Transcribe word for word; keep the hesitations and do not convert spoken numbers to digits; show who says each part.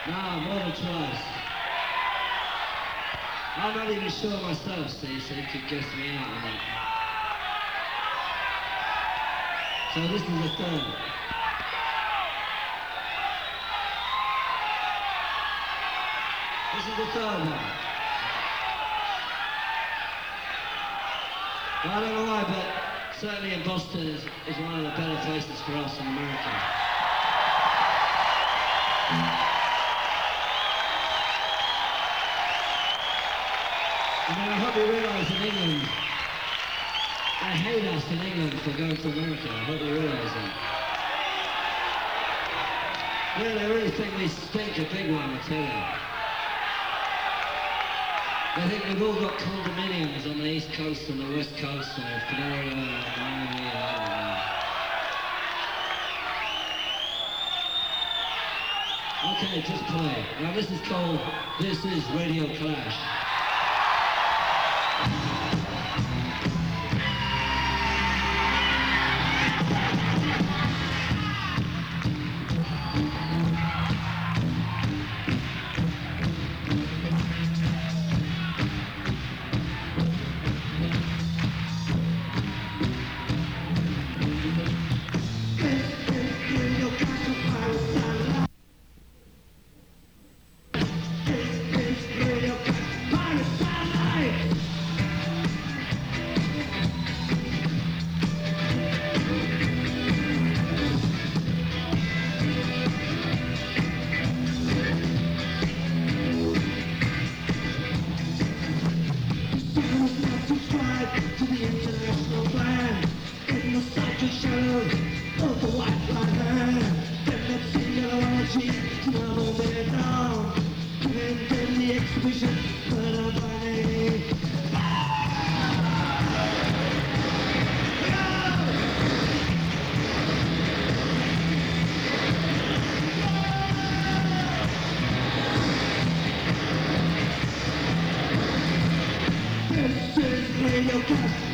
Speaker 1: Nah, more than twice. I'm not even sure myself, see, so you could guess me out on that. So this is the third. This is the third one. Well, I don't know why, but certainly in Boston is, is one of the better places for us in America. I mean, I hope you realise in England, they hate us in England for going to America. I hope you realise that. Yeah, they really think we stink a big one, I tell you. They think we've all got condominiums on the East Coast and the West Coast, or Florida, Miami, I don't know. Okay, just play. Now this is called, this is Radio Clash. This is Radio Clash.